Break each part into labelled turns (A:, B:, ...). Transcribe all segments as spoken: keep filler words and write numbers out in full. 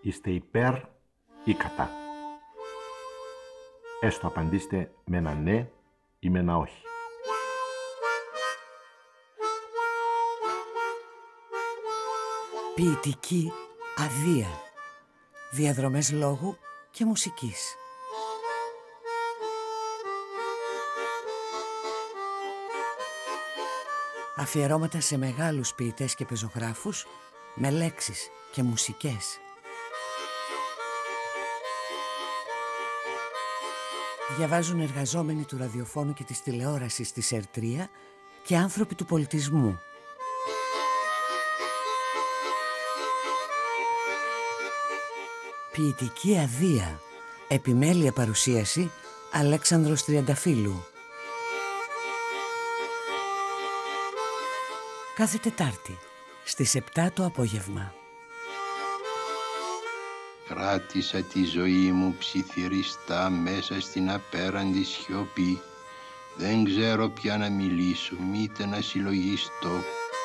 A: Είστε υπέρ ή κατά? Έστω απαντήστε με ένα ναι ή με ένα όχι.
B: Ποιητική αδεία. Διαδρομές λόγου και μουσικής. Αφιερώματα σε μεγάλους ποιητές και πεζογράφους με λέξεις και μουσικές. Διαβάζουν εργαζόμενοι του ραδιοφώνου και της τηλεόρασης της ΕΡΤΡΙΑ και άνθρωποι του πολιτισμού. Ποιητική αδεία. Επιμέλεια παρουσίαση Αλέξανδρος Τριανταφύλου. Κάθε Τετάρτη στις επτά το απόγευμα.
C: Κράτησα τη ζωή μου ψιθυριστά μέσα στην απέραντη σιωπή. Δεν ξέρω πια να μιλήσω, μήτε να συλλογιστώ.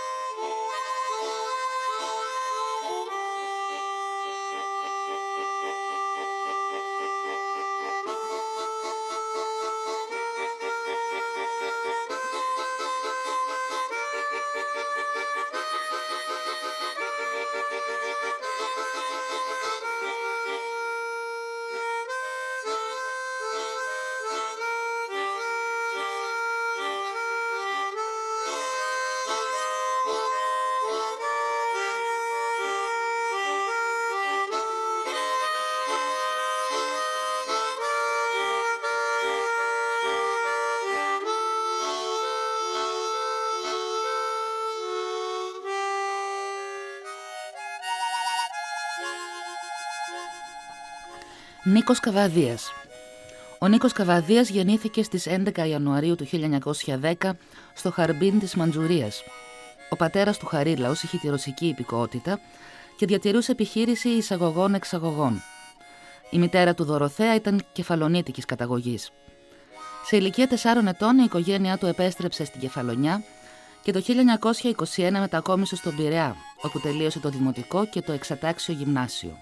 D: Νίκος Καβαδίας. Ο Νίκος Καβαδίας γεννήθηκε στις έντεκα Ιανουαρίου του χίλια εννιακόσια δέκα στο Χαρμπίν της Μαντζουρίας. Ο πατέρας του Χαρίλαος είχε τη ρωσική υπηκότητα και διατηρούσε επιχείρηση εισαγωγών-εξαγωγών. Η μητέρα του Δωροθέα ήταν κεφαλονίτικης καταγωγής. Σε ηλικία τεσσάρων ετών η οικογένειά του επέστρεψε στην Κεφαλονιά και το χίλια εννιακόσια είκοσι ένα μετακόμισε στον Πειραιά, όπου τελείωσε το δημοτικό και το εξατάξιο γυμνάσιο.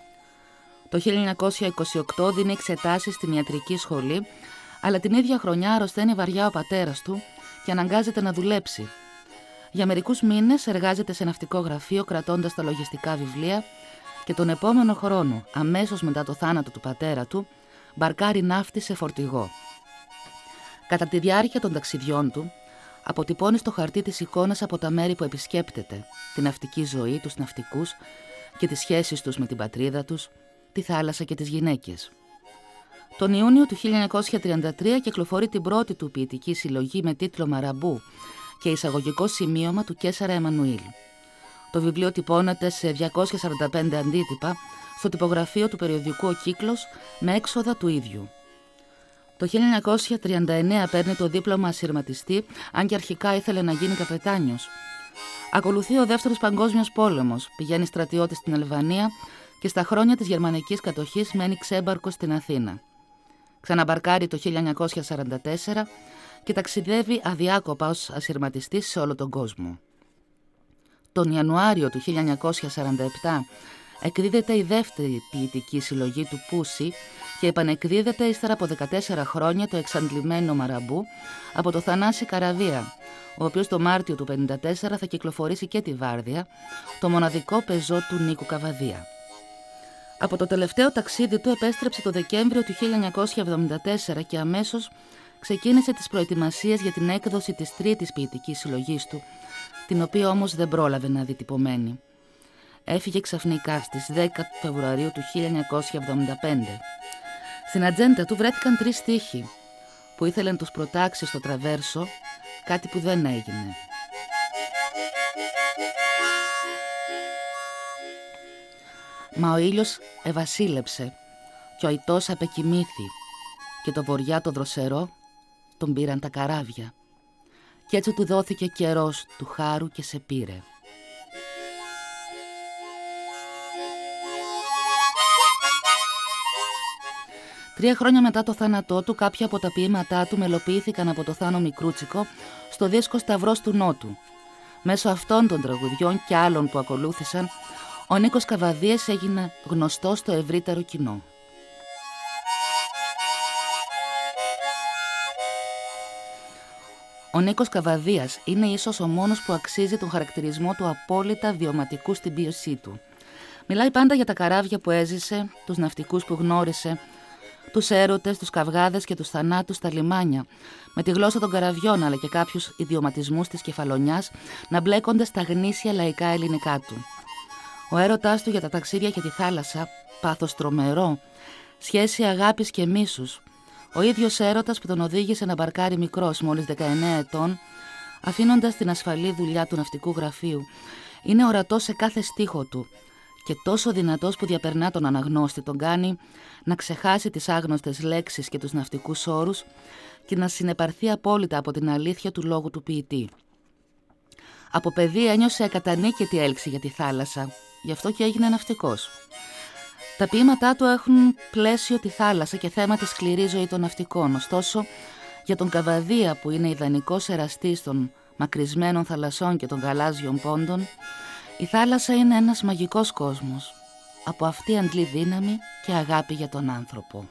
D: Το χίλια εννιακόσια είκοσι οκτώ δίνει εξετάσεις στην ιατρική σχολή, αλλά την ίδια χρονιά αρρωσταίνει βαριά ο πατέρας του και αναγκάζεται να δουλέψει. Για μερικούς μήνες εργάζεται σε ναυτικό γραφείο κρατώντας τα λογιστικά βιβλία και τον επόμενο χρόνο, αμέσως μετά το θάνατο του πατέρα του, μπαρκάρει ναύτη σε φορτηγό. Κατά τη διάρκεια των ταξιδιών του, αποτυπώνει στο χαρτί τις εικόνες από τα μέρη που επισκέπτεται, την ναυτική ζωή, τους ναυτικούς και τις σχέσεις τους με την πατρίδα τους, τη θάλασσα και τις γυναίκες. Τον Ιούνιο του χίλια εννιακόσια τριάντα τρία κυκλοφορεί την πρώτη του ποιητική συλλογή με τίτλο «Μαραμπού» και εισαγωγικό σημείωμα του Κέσσαρα Εμμανουήλ. Το βιβλίο τυπώνεται σε διακόσια σαράντα πέντε αντίτυπα στο τυπογραφείο του περιοδικού «Ο Κύκλος» με έξοδα του ίδιου. Το χίλια εννιακόσια τριάντα εννέα παίρνει το δίπλωμα ασυρματιστή, αν και αρχικά ήθελε να γίνει καπετάνιος. Ακολουθεί ο Δεύτερος Παγκόσμιος Πόλεμος, πηγαίνει στρατιώτης στην Αλβανία και στα χρόνια της γερμανικής κατοχής μένει ξέμπαρκος στην Αθήνα. Ξαναμπαρκάρει το χίλια εννιακόσια σαράντα τέσσερα και ταξιδεύει αδιάκοπα ως ασυρματιστής σε όλο τον κόσμο. Τον Ιανουάριο του χίλια εννιακόσια σαράντα επτά εκδίδεται η δεύτερη ποιητική συλλογή του Πούση και επανεκδίδεται ύστερα από δεκατέσσερα χρόνια το εξαντλημένο Μαραμπού από το Θανάση Καραβία, ο οποίος το Μάρτιο του χίλια εννιακόσια πενήντα τέσσερα θα κυκλοφορήσει και τη Βάρδια, το μοναδικό πεζό του Νίκου Καβαδία. Από το τελευταίο ταξίδι του επέστρεψε το Δεκέμβριο του χίλια εννιακόσια εβδομήντα τέσσερα και αμέσως ξεκίνησε τις προετοιμασίες για την έκδοση της τρίτης ποιητικής συλλογής του, την οποία όμως δεν πρόλαβε να δει τυπωμένη. Έφυγε ξαφνικά στις δέκα Φεβρουαρίου του χίλια εννιακόσια εβδομήντα πέντε. Στην ατζέντα του βρέθηκαν τρεις στίχοι που ήθελε να τους προτάξει στο τραβέρσο, κάτι που δεν έγινε. Μα ο ήλιος ευασίλεψε και ο αητός απεκοιμήθη και το βοριά το δροσερό τον πήραν τα καράβια κι έτσι του δόθηκε καιρός του χάρου και σε πήρε. Τρία χρόνια μετά το θάνατό του, κάποια από τα ποίηματά του μελοποιήθηκαν από το Θάνο Μικρούτσικο στο δίσκο Σταυρός του Νότου. Μέσω αυτών των τραγουδιών και άλλων που ακολούθησαν, ο Νίκος Καβαδίας έγινε γνωστός στο ευρύτερο κοινό. Ο Νίκος Καβαδίας είναι ίσως ο μόνος που αξίζει τον χαρακτηρισμό του απόλυτα βιωματικού στην ποίησή του. Μιλάει πάντα για τα καράβια που έζησε, τους ναυτικούς που γνώρισε, τους έρωτες, τους καυγάδες και τους θανάτους στα λιμάνια, με τη γλώσσα των καραβιών αλλά και κάποιους ιδιωματισμούς της Κεφαλονιάς να μπλέκονται στα γνήσια λαϊκά ελληνικά του. Ο έρωτάς του για τα ταξίδια και τη θάλασσα, πάθος τρομερό, σχέση αγάπης και μίσους, ο ίδιος έρωτας που τον οδήγησε να μπαρκάρει μικρός, μόλις δεκαεννέα ετών, αφήνοντας την ασφαλή δουλειά του ναυτικού γραφείου, είναι ορατός σε κάθε στίχο του και τόσο δυνατός που διαπερνά τον αναγνώστη, τον κάνει να ξεχάσει τις άγνωστες λέξεις και τους ναυτικούς όρους και να συνεπαρθεί απόλυτα από την αλήθεια του λόγου του ποιητή. Από παιδί ένιωσε ακατανίκητη έλξη για τη θάλασσα, γι' αυτό και έγινε ναυτικός. Τα ποίηματά του έχουν πλαίσιο τη θάλασσα και θέμα τη σκληρή ζωή των ναυτικών. Ωστόσο, για τον Καβαδία, που είναι ιδανικός εραστής των μακρισμένων θαλασσών και των γαλάζιων πόντων, η θάλασσα είναι ένας μαγικός κόσμος. Από αυτή αντλεί δύναμη και αγάπη για τον άνθρωπο.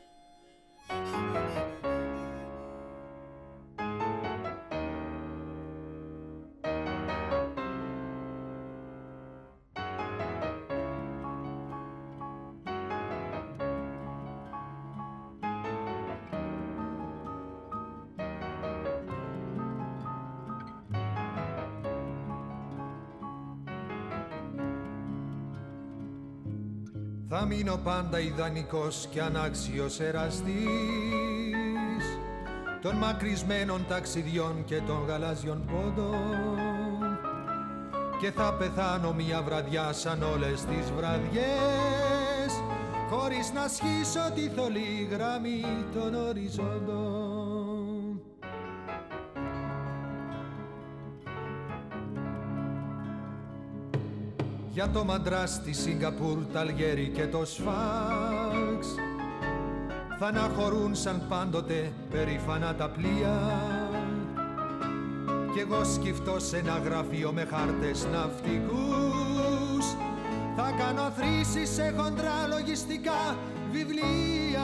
E: Θα μείνω πάντα ιδανικός και ανάξιος εραστής των μακρισμένων ταξιδιών και των γαλάζιων πόντων και θα πεθάνω μια βραδιά σαν όλες τις βραδιές χωρίς να σχίσω τη θολή γραμμή των οριζόντων. Για το Μαντράς, τη Σιγκαπούρ, τα Αλγέρι και το Σφάξ θα αναχωρούν σαν πάντοτε περήφανα τα πλοία κι εγώ σκυφτώ σε ένα γραφείο με χάρτες ναυτικούς θα κάνω θρήσεις σε χοντρά λογιστικά βιβλία.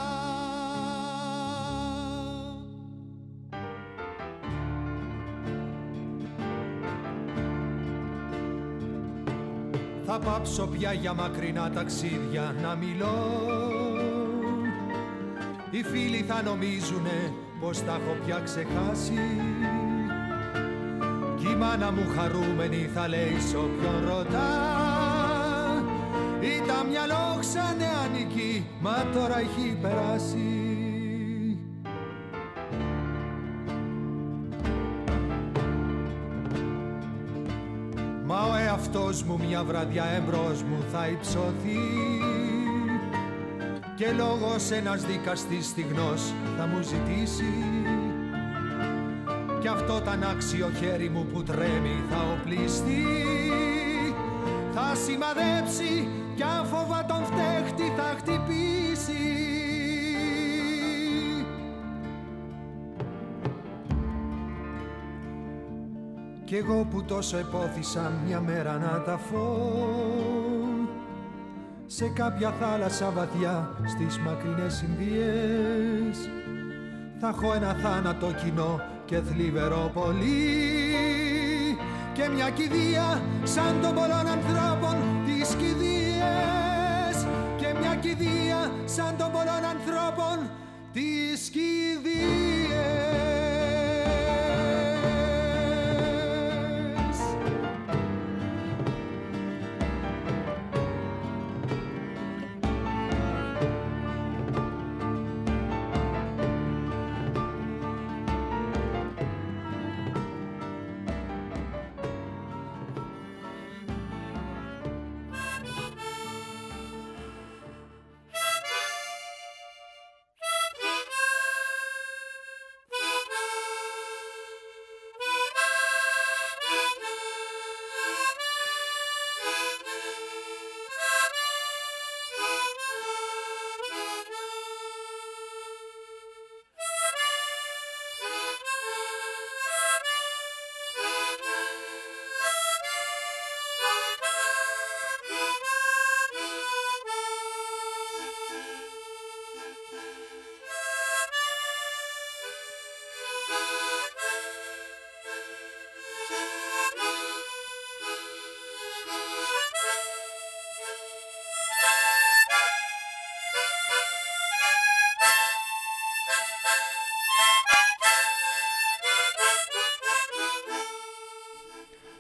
E: Θα πάψω πια για μακρινά ταξίδια να μιλώ. Οι φίλοι θα νομίζουνε πως τα έχω πια ξεχάσει κι η μάνα μου χαρούμενη θα λέει σ' όποιον ρωτά ήταν μια λόξα νεανική, μα τώρα έχει περάσει. Μα ο εαυτός μου μια βραδιά εμπρός μου θα υψωθεί και λόγος ένας δικαστής στιγνός θα μου ζητήσει κι αυτό τ' ανάξιο χέρι μου που τρέμει θα οπλιστεί, θα σημαδέψει κι αν φόβα τον φταίχτη θα χτυπήσει. Κι εγώ που τόσο επόθησα μια μέρα να ταφώ σε κάποια θάλασσα βαθιά στις μακρινές Ινδίες θα έχω ένα θάνατο κοινό και θλιβερό πολύ και μια κηδεία σαν των πολλών ανθρώπων τις κηδείες και μια κηδεία σαν των πολλών ανθρώπων τις κηδείες.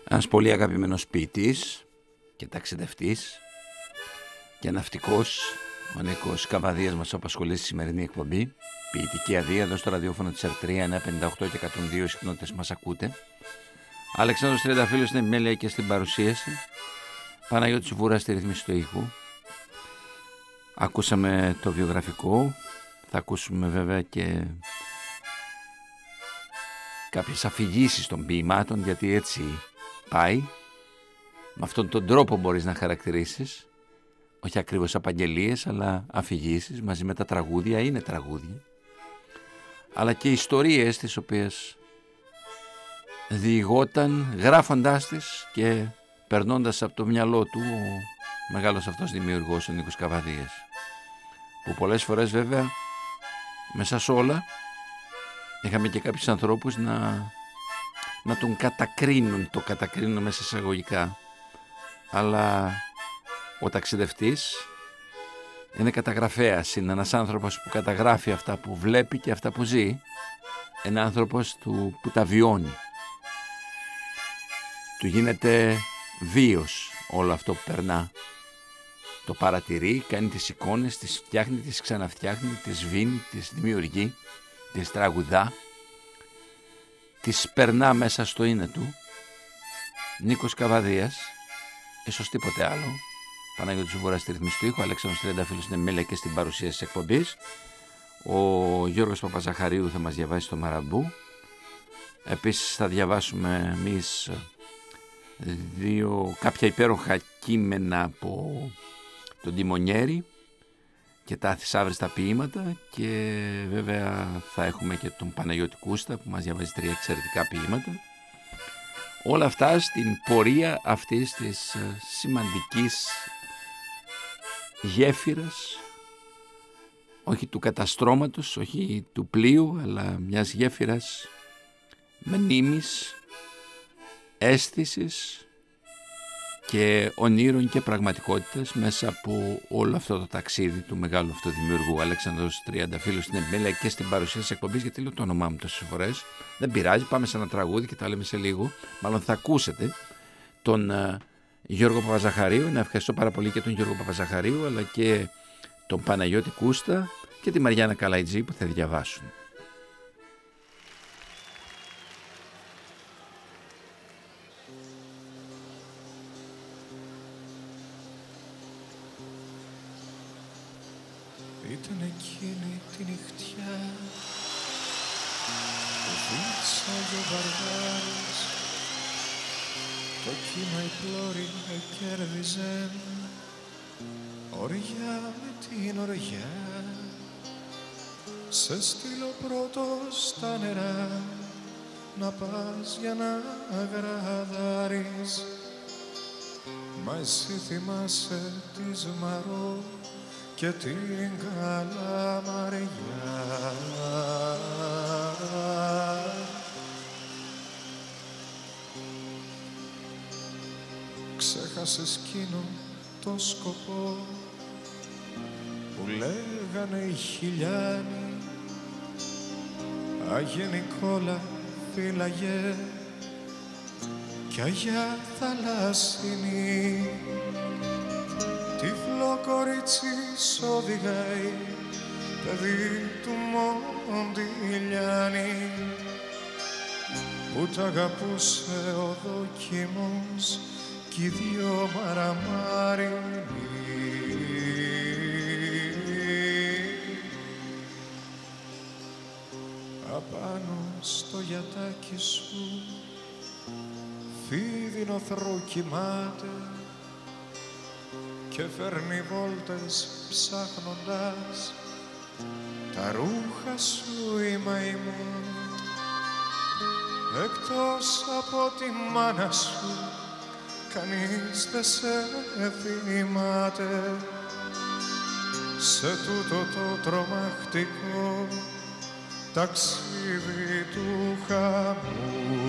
F: Ένας πολύ αγαπημένος ποιητής και ταξιδευτής και ναυτικός, ο Νίκος Καβαδίας, μας απασχολεί στη σημερινή εκπομπή. Ποιητική αδεία εδώ στο ραδιόφωνο της Ερτρία, εννιακόσια πενήντα οκτώ και εκατόν δύο συχνότητες μας ακούτε. Αλεξάνδρος Τριανταφύλλος στην επιμέλεια και στην παρουσίαση. Παναγιώτης Βούρας στη ρύθμιση του ήχου. Ακούσαμε το βιογραφικό, θα ακούσουμε βέβαια και κάποιες αφηγήσεις των ποιημάτων, γιατί έτσι πάει. Με αυτόν τον τρόπο μπορείς να χαρακτηρίσεις, όχι ακριβώς απαγγελίες, αλλά αφηγήσεις μαζί με τα τραγούδια, είναι τραγούδια, αλλά και ιστορίες τις οποίες διηγόταν γράφοντάς τις και περνώντας από το μυαλό του ο μεγάλος αυτός δημιουργός, ο Νίκος Καβαδίας, που πολλές φορές βέβαια μέσα σε όλα είχαμε και κάποιους ανθρώπους να, να τον κατακρίνουν, το κατακρίνουν μέσα εισαγωγικά, αλλά ο ταξιδευτής είναι καταγραφέας, είναι ένας άνθρωπος που καταγράφει αυτά που βλέπει και αυτά που ζει, είναι άνθρωπος του, που τα βιώνει, του γίνεται βίος όλο αυτό που περνά, το παρατηρεί, κάνει τις εικόνες, τις φτιάχνει, τις ξαναφτιάχνει, τις σβήνει, τις δημιουργεί, τις τραγουδά, τις περνά μέσα στο είναι του. Νίκος Καβαδίας, ίσως τίποτε άλλο. Παναγιώτης Βούρας στη ρυθμίση του ήχου, Αλέξανδρος Τριανταφύλλος στην επιμέλεια και στην παρουσίαση της εκπομπής. Ο Γιώργος Παπαζαχαρίου θα μας διαβάσει το Μαραμπού. Επίσης θα διαβάσουμε εμείς δύο, κάποια υπέροχα κείμενα από τον Τιμονιέρη και τα θησάβριστα ποίηματα, και βέβαια θα έχουμε και τον Παναγιώτη Κούστα που μας διαβάζει τρία εξαιρετικά ποίηματα. Όλα αυτά στην πορεία αυτής της σημαντικής γέφυρας, όχι του καταστρώματος, όχι του πλοίου, αλλά μιας γέφυρας μνήμης, αίσθησης και ονείρων και πραγματικότητας μέσα από όλο αυτό το ταξίδι του μεγάλου αυτού δημιουργού. Αλέξανδρος Τριανταφύλλος στην επιμέλεια και στην παρουσία της εκπομπής, γιατί λέω το όνομά μου τόσες φορές. Δεν πειράζει, πάμε σε ένα τραγούδι και τα λέμε σε λίγο. Μάλλον θα ακούσετε τον uh, Γιώργο Παπαζαχαρίου. Να ευχαριστώ πάρα πολύ και τον Γιώργο Παπαζαχαρίου, αλλά και τον Παναγιώτη Κούστα και τη Μαριάννα Καλαϊτζή που θα διαβάσουν.
E: Ήταν εκείνη τη νυχτιά που δείξαγε ο Βαρβάρης, το κύμα η πλώρη κέρδιζε οριά με την οριά. Σε στείλω πρώτος στα νερά να πας για να αγραδάρεις, μα εσύ θυμάσαι τη Ζμαρό και την Καλαμαριά. Ξέχασες εκείνο το σκοπό που λέγανε οι χιλιάνοι, Άγιε Νικόλα φύλαγε κι Αγιά Θαλάσσινη. Τυφλό κορίτσι σ' οδηγάει, παιδί του Μοντιλιάνη, που τ' αγαπούσε ο δόκιμος κι οι δυο μαραμάρινοι. Απάνω στο γιατάκι σου φίδινο θρό κοιμάται και φέρνει βόλτες ψάχνοντας τα ρούχα σου η μαϊμού. Εκτός από τη μάνα σου κανείς δεν σε θυμάται σε τούτο το τρομακτικό ταξίδι του χαμού.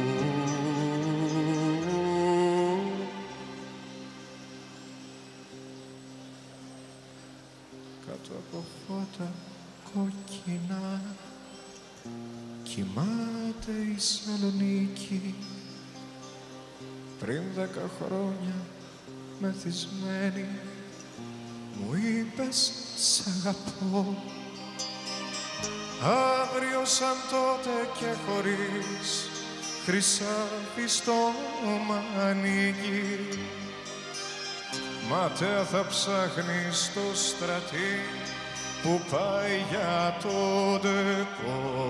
E: Κάτω από φώτα κόκκινα κοιμάται η Σαλονίκη
G: πριν δέκα χρόνια μεθυσμένη μου είπες σ' αγαπώ. Αύριο σαν τότε και χωρίς χρυσάφι στόμα ανοίγει, ματέα θα ψάχνει στο στρατή που πάει για το ντεκό.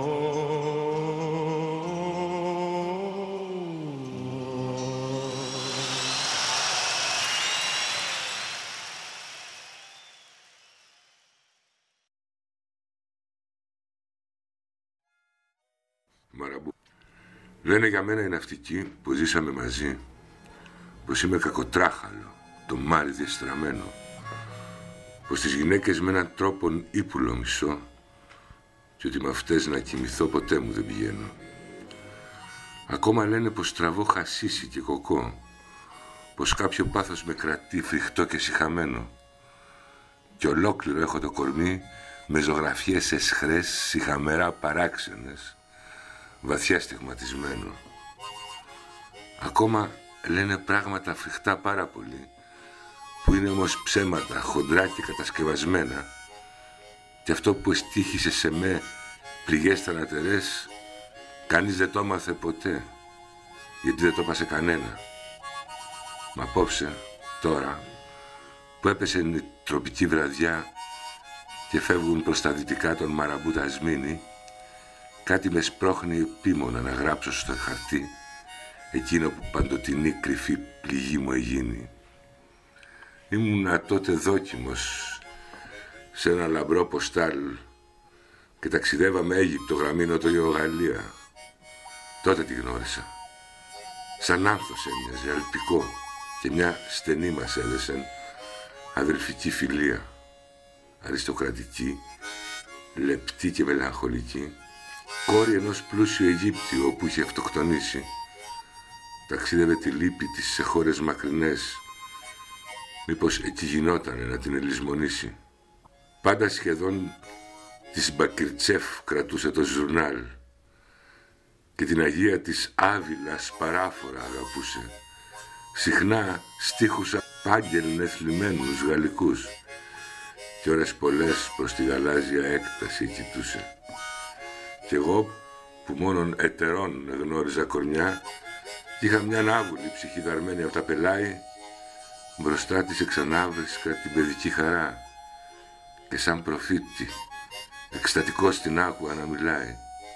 H: Μαραμπού. Λένε για μένα οι ναυτικοί που ζήσαμε μαζί πως είμαι κακοτράχαλο, το μάρι διεστραμμένο, πως τις γυναίκες με έναν τρόπον ύπουλο μισώ και ότι με αυτές να κοιμηθώ ποτέ μου δεν πηγαίνω. Ακόμα λένε πως τραβώ χασίσι και κοκό, πως κάποιο πάθος με κρατεί φρικτό και σιχαμένο και ολόκληρο έχω το κορμί με ζωγραφιές εσχρές, σιχαμερά παράξενες, βαθιά στιγματισμένο. Ακόμα λένε πράγματα φρικτά πάρα πολύ, που είναι όμως ψέματα, χοντρά και κατασκευασμένα, και αυτό που εστίχησε σε με πληγές θανατερές, κανείς δεν το έμαθε ποτέ, γιατί δεν το έπασε κανένα. Μα απόψε, τώρα, που έπεσε η τροπική βραδιά και φεύγουν προς τα δυτικά των Μαραμπού τα Σμήνη, κάτι με σπρώχνει επίμονα να γράψω στο χαρτί εκείνο που παντοτινή κρυφή πληγή μου εγίνει. Ήμουνα τότε δόκιμος σε ένα λαμπρό ποστάλ και ταξιδεύαμε Αίγυπτο, γραμμή Νότιο-Γαλλία. Τότε τη γνώρισα. Σαν άνθος έμοιαζε, αλπικό, και μια στενή μας έδεσεν αδελφική φιλία, αριστοκρατική, λεπτή και μελαγχολική, κόρη ενός πλούσιου Αιγύπτιου όπου είχε αυτοκτονήσει. Ταξίδευε τη λύπη της σε χώρες μακρινές, μήπως εκεί γινότανε να την ελισμονήσει. Πάντα σχεδόν της Μπακυρτσέφ κρατούσε το ζουρνάλ και την Αγία της Άβυλας παράφορα αγαπούσε. Συχνά στίχους απάγγελνε θλιμμένους γαλλικούς και ώρες πολλές προς τη γαλάζια έκταση κοιτούσε. Κι εγώ που μόνον ετερών γνώριζα κορμιά κι είχα μια άβουλη ψυχή δαρμένη από τα πελάη, μπροστά της εξανάβρισκα την παιδική χαρά και σαν προφήτη εκστατικός την άκουγα να μιλάει.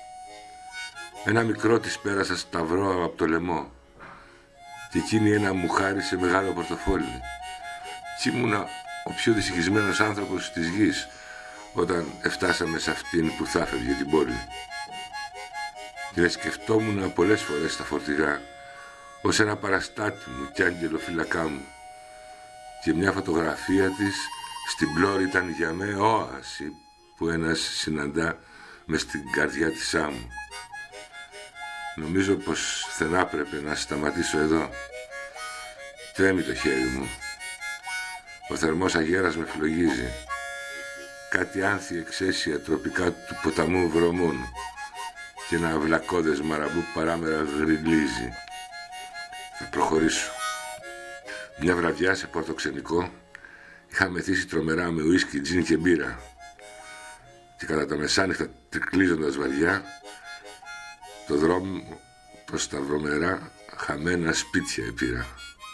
H: Ένα μικρό της πέρασα σταυρό από το λαιμό και εκείνη ένα μου χάρισε μεγάλο πορτοφόλι κι ήμουνα ο πιο δυστυχισμένος άνθρωπος της γης όταν εφτάσαμε σε αυτήν που θα φεύγε την πόλη. Και σκεφτόμουν πολλές φορές στα φορτηγά ως ένα παραστάτη μου κι άγγελο φυλακά μου και μια φωτογραφία της στην πλώρη ήταν για με όαση που ένας συναντά μες στην καρδιά της άμμου. Νομίζω πως δεν άπρεπε να σταματήσω εδώ. Τρέμει το χέρι μου. Ο θερμός αγέρας με φλογίζει. Κάτι άνθη εξαίσια τροπικά του ποταμού βρωμούν και ένα αυλακώδες Μαραμπού παράμερα γρυλίζει. Θα προχωρήσω. Μια βραδιά σε πορτοξενικό είχα μεθύσει τρομερά με ουίσκι, τζιν και μπύρα και κατά τα μεσάνυχτα τρικλίζοντας βαριά το δρόμο προς τα βρωμερά χαμένα σπίτια επήρα.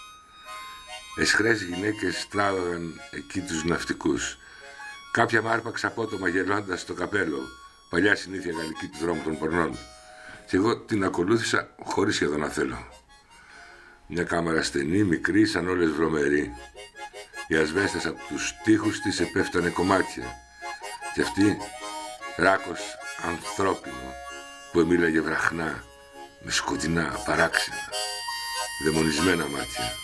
H: Εσχρές γυναίκες τράβαγαν εκεί τους ναυτικούς. Κάποια μ' άρπαξε απότομα γελώντας το καπέλο, παλιά συνήθεια γαλλική του δρόμου των πορνών, και εγώ την ακολούθησα χωρίς σχεδόν να θέλω. Μια κάμαρα στενή, μικρή, σαν όλες βρωμερή. Οι ασβέστες από τους τοίχους της επέφτανε κομμάτια και αυτή ράκος ανθρώπινο που εμίλαγε βραχνά, με σκοτεινά, παράξενα, δαιμονισμένα μάτια.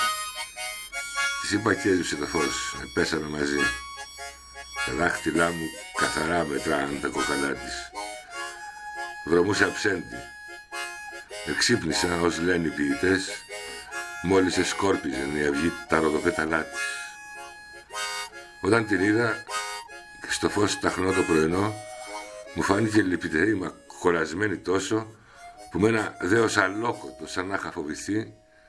H: Της είπα και έζησε το φως, πέσαμε μαζί. Τα δάχτυλά μου καθαρά μετράνε τα κοκαλά της. Βρωμούσε αψέντη. Εξύπνησα, ως λένε οι ποιητές, μόλις εσκόρπιζεν η αυγή τα ροδοπέταλά της. Όταν την είδα και στο φως ταχνό το πρωινό, μου φάνηκε λυπητερή μα κολλασμένη τόσο, που με ένα δέος αλόκοτο σαν να είχα φοβηθεί,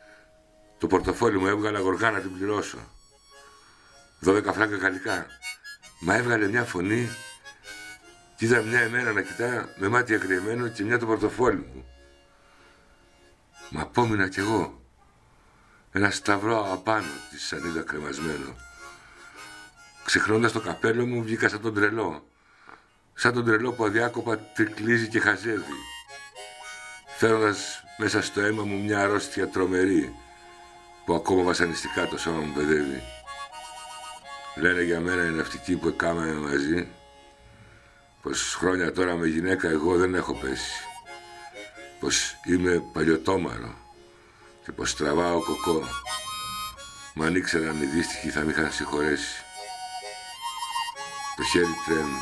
H: Το πορτοφόλι μου έβγαλε γοργά να την πληρώσω. Δώδεκα φράγκα γαλλικά. Μα έβγαλε μια φωνή και είδα μια εμένα να κοιτά με μάτι αγριεμένο και μια το πορτοφόλι μου. Μα απόμεινα κι εγώ. Ένα σταυρό απάνω τη σανίδα κρεμασμένο. Ξεχνώντας το καπέλο μου βγήκα σαν τον τρελό. Σαν τον τρελό που αδιάκοπα τρικλίζει και χαζεύει. Φέροντας μέσα στο αίμα μου μια αρρώστια τρομερή που ακόμα βασανιστικά το σώμα μου παιδεύει. Λένε για μένα οι ναυτικοί που εκάμαμε μαζί πως χρόνια τώρα με γυναίκα εγώ δεν έχω πέσει. Πως είμαι παλιωτόμαρο και πως τραβάω κοκό. Μα αν ήξεραν οι δύστιχοι θα μ' είχαν συγχωρέσει. Το χέρι τρέμει.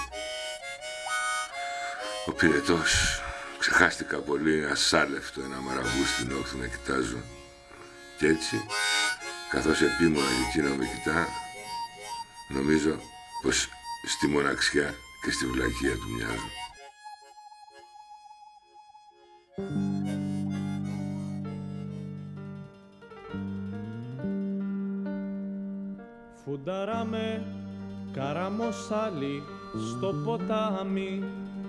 H: Ο πυρετός. Ξεχάστηκα πολύ, ασάλευτο ένα μαραβού στην όχθη να κοιτάζω. Κι έτσι, καθώς επίμονα εκείνο με κοιτά, νομίζω πως στη μοναξιά και στη βλακεία του μοιάζω.
I: Φουνταράμε καραμοσάλι στο ποτάμι.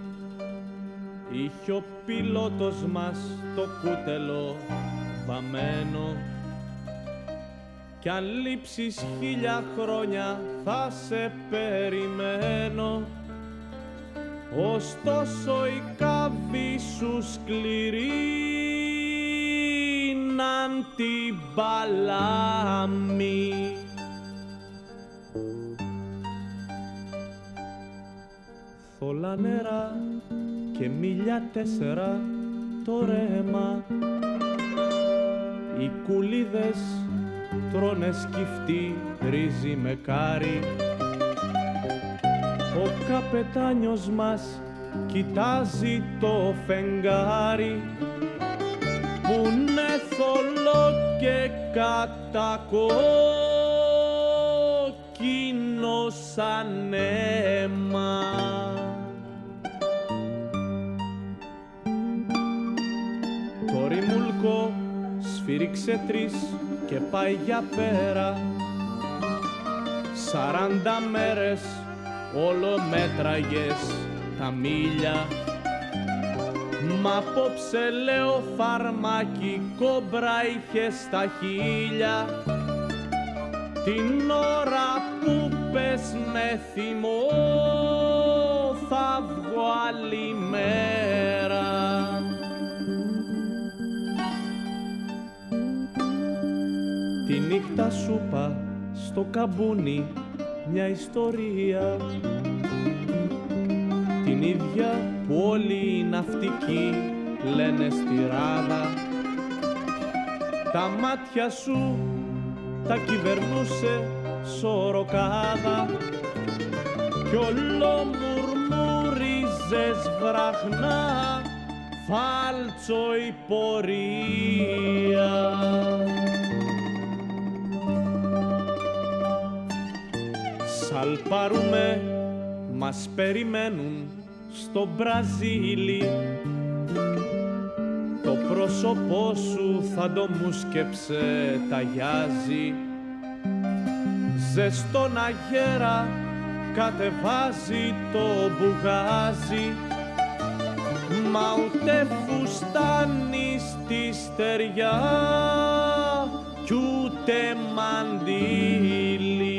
I: Είχε ο πιλότος μας το κούτελο βαμμένο κι αν λείψεις χίλια χρόνια θα σε περιμένω. Ωστόσο η κάβη σου σκληρή ναν την παλάμη. Θολά νερά και μίλια τέσσερα το ρέμα. Οι κουλίδες τρώνε σκυφτή ρύζι με κάρι. Ο καπετάνιος μας κοιτάζει το φεγγάρι που είναι θολό και κατακόκκινο σαν αίμα. Το ρημούλκο σφύριξε τρεις και πάει για πέρα. Σαράντα μέρες όλο μέτραγες τα μίλια. Μα απόψε λέω φαρμάκι κόμπρα είχε στα χείλια. Την ώρα που πες με θυμό θα βγω άλλη μέρα. Τη νύχτα σου πα στο καμπούνι μια ιστορία, την ίδια που όλοι οι ναυτικοί λένε στη ράδα. Τα μάτια σου τα κυβερνούσε σωροκάδα κι όλο μουρμούριζες βραχνά φάλτσο η πορεία. Σαλπάρουμε, μας περιμένουν στο Μπραζίλι. Το πρόσωπό σου θα το μου σκέψε ταγιάζει. Ζεστόν αγέρα κατεβάζει το μπουγάζι. Μα ούτε φουστάνει στη στεριά κι ούτε μαντήλι.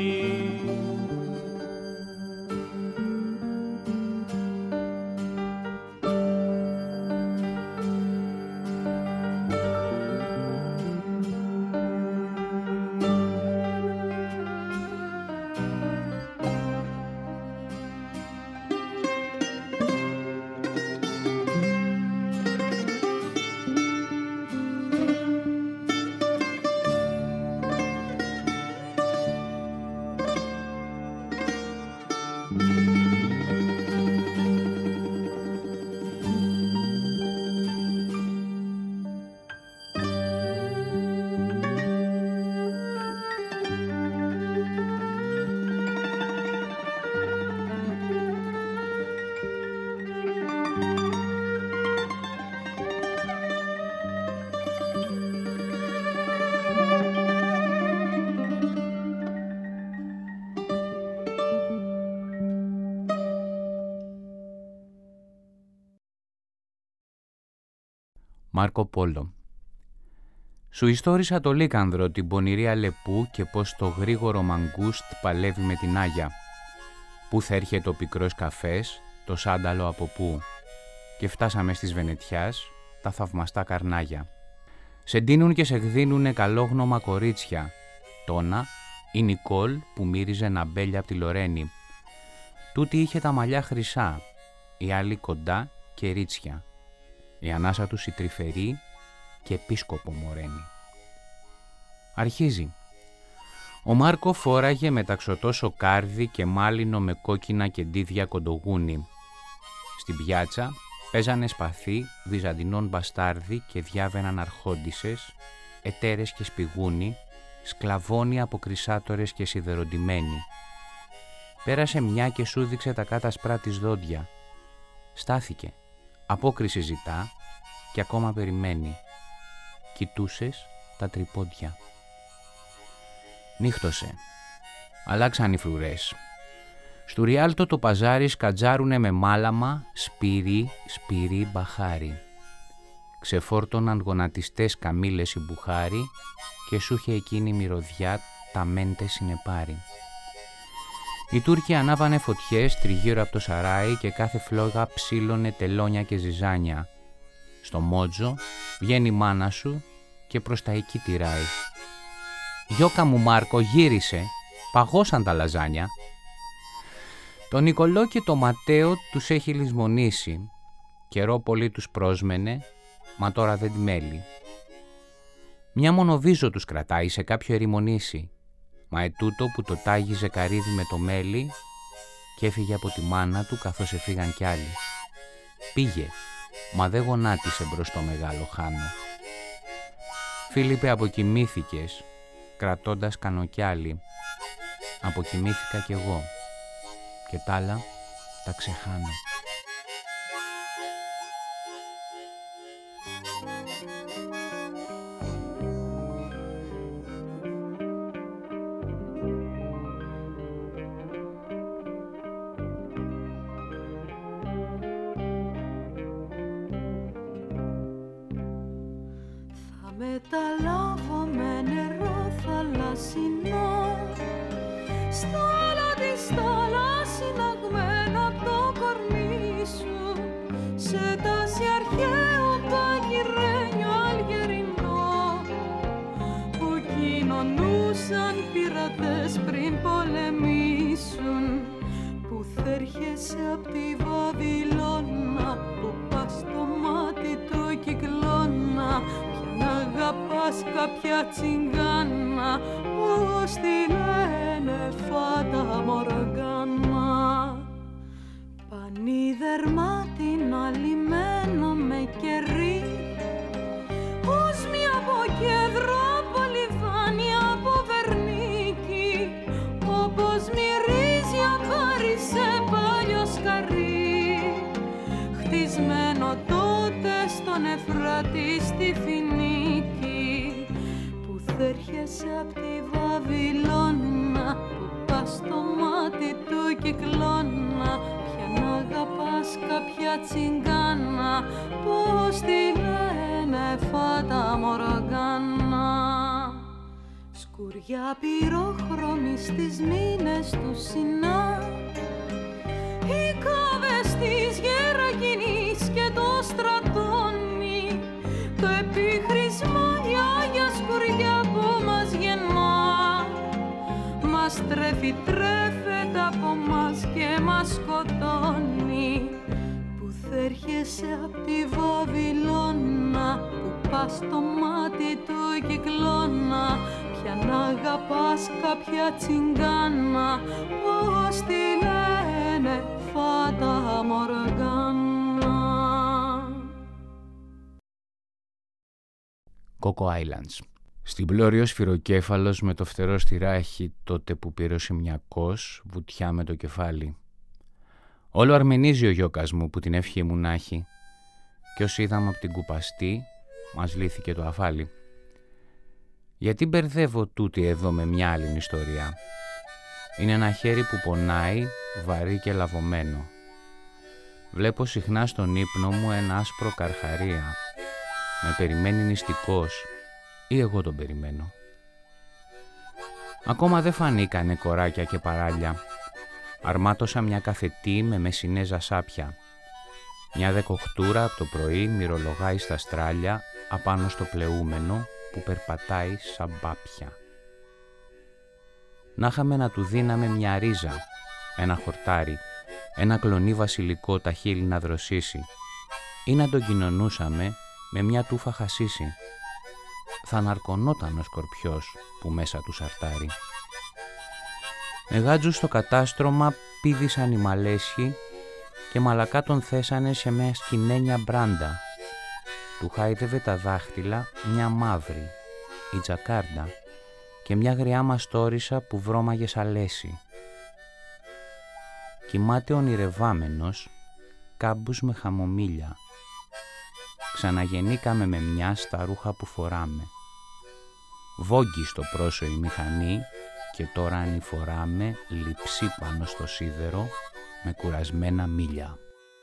J: Μάρκο Πόλο. Σου ιστόρισα το Λίκανδρο, την πονηρή Αλεπού και πως το γρήγορο μαγκούστ παλεύει με την Άγια. Πού θα έρχεται ο πικρός καφές, το σάνταλο από πού. Και φτάσαμε στις Βενετιάς, τα θαυμαστά καρνάγια. Σε ντύνουν και σε γδίνουνε καλόγνομα κορίτσια. Τόνα, η Νικόλ που μύριζε ναμπέλια από τη Λορένη. Τούτη είχε τα μαλλιά χρυσά, η άλλη κοντά και ρίτσια. Η ανάσα τους η τρυφερή και επίσκοπο μορένη. Αρχίζει. Ο Μάρκο φόραγε μεταξωτό σοκάρδι και μάλινο με κόκκινα κεντίδια κοντογούνι. Στην πιάτσα παίζανε σπαθί βυζαντινών μπαστάρδι και διάβαιναν αρχόντισσες, ετέρες και σπιγούνι, σκλαβώνοι από κρυσάτορες και σιδεροντημένοι. Πέρασε μια και σου δείξε τα κάτασπρά της δόντια. Στάθηκε, απόκριση ζητά και ακόμα περιμένει. Κοιτούσες τα τρυπόντια. Νύχτωσε. Αλλάξαν οι φρουρές. Στου Ριάλτο το παζάρι σκατζάρουνε με μάλαμα, σπυρί, σπυρί, μπαχάρι. Ξεφόρτωναν γονατιστές καμήλες η μπουχάρι και σου είχε εκείνη η μυρωδιά τα μέντε συνεπάρι. Οι Τούρκοι ανάβανε φωτιές τριγύρω από το σαράι και κάθε φλόγα ψήλωνε τελώνια και ζυζάνια. Στο Μότζο βγαίνει η μάνα σου και προς τα εκεί τυράει. «Γιώκα μου Μάρκο, γύρισε, παγώσαν τα λαζάνια». Το Νικολό και το Ματέο τους έχει λησμονήσει. Καιρό πολύ τους πρόσμενε, μα τώρα δεν τη μέλει. Μια μονοβίζο τους κρατάει σε κάποιο ερημονήσι, μα ετούτο που το τάγιζε καρύδι με το μέλι και έφυγε από τη μάνα του καθώς εφήγαν κι άλλοι. Πήγε, μα δεν γονάτισε μπρος το μεγάλο χάνο. Φίλιππε, αποκοιμήθηκες, κρατώντας κανοκιάλι. Αποκοιμήθηκα κι εγώ και τ' άλλα τα ξεχάνω.
K: Θα μεταλάβω με νερό θαλασσινό στα άλλα της θάλασσας συναγμένα απ' το κορμί σου, σε τάση αρχαίο παγιρένιο αλγερινό που κοινωνούσαν πειρατές πριν πολεμήσουν, που θέρχεσαι απ' τη Βαβυλώνα που πας στο μάτι του κυκλώνα. Να αγαπάς κάποια τσιγκάνα που στη λένε Φάτα Μοργάνα. Πανίδερμάτινα λιμένο με κερί, όσμοι από κέντρο, από λιβάνι, από Βερνίκη, όπως μυρίζει απάρι σε παλιό σκαρί, χτισμένο τότε στον Εφράτη στη Φινίκη, που θέρχεσαι απ' τη Βαβυλώνα που πας στο μάτι του κυκλώνα. Πια να αγαπάς κάποια τσιγκάνα πως τη λένε Φάτα Μοργάνα. Σκουριά πυρόχρωμη στις μήνες του Σινά, οι κάβες της Γερακινής και το στρατώνει, το επίχρησμα η Άγια σκουριά που μας γεννά. Μας τρέφει, τρέφεται από μας και μας σκοτώνει, που θέρχεσαι απ' τη Βαβυλώνα που πας στο μάτι του κυκλώνα. Πια να αγαπάς κάποια τσιγκάνα πως τη λένε Φάτα Μοργάνα.
J: Coco Islands. Στην πλώρη ο σφυροκέφαλος με το φτερό στη ράχη, τότε που πήρε ο Σιμιακός βουτιά με το κεφάλι. Όλο αρμενίζει ο γιώκας μου που την ευχή μου να έχει, κι ως είδαμε απ' την κουπαστή μας λύθηκε το αφάλι. Γιατί μπερδεύω τούτη εδώ με μια άλλη ιστορία. Είναι ένα χέρι που πονάει, βαρύ και λαβωμένο. Βλέπω συχνά στον ύπνο μου ένα άσπρο καρχαρία. Με περιμένει νηστικός ή εγώ τον περιμένω. Ακόμα δεν φανήκανε κοράκια και παράλια. Αρμάτωσα μια καφετή με μεσινέζα σάπια. Μια δεκοχτούρα από το πρωί μυρολογάει στα στράλια απάνω στο πλεούμενο που περπατάει σαν μπάπια. Να είχαμε να του δίναμε μια ρίζα, ένα χορτάρι, ένα κλονί βασιλικό τα χείλη να δροσίσει ή να τον κοινωνούσαμε με μια τούφα χασίση. Θα ναρκωνόταν ο σκορπιός που μέσα του σαρτάρει. Με γάτζους στο κατάστρωμα πήδησαν οι μαλέσχοι και μαλακά τον θέσανε σε μια σκηνένια μπράντα. Του χάιδευε τα δάχτυλα μια μαύρη, η τζακάρντα, και μια γριά μαστόρισα που βρώμαγε σαλέσι. Κοιμάται ονειρευάμενος, κάμπους με χαμομήλια. Ξαναγεννήκαμε με μια στα ρούχα που φοράμε. Βόγγι στο πρόσω η μηχανή και τώρα ανηφοράμε λειψή πάνω στο σίδερο με κουρασμένα μίλια.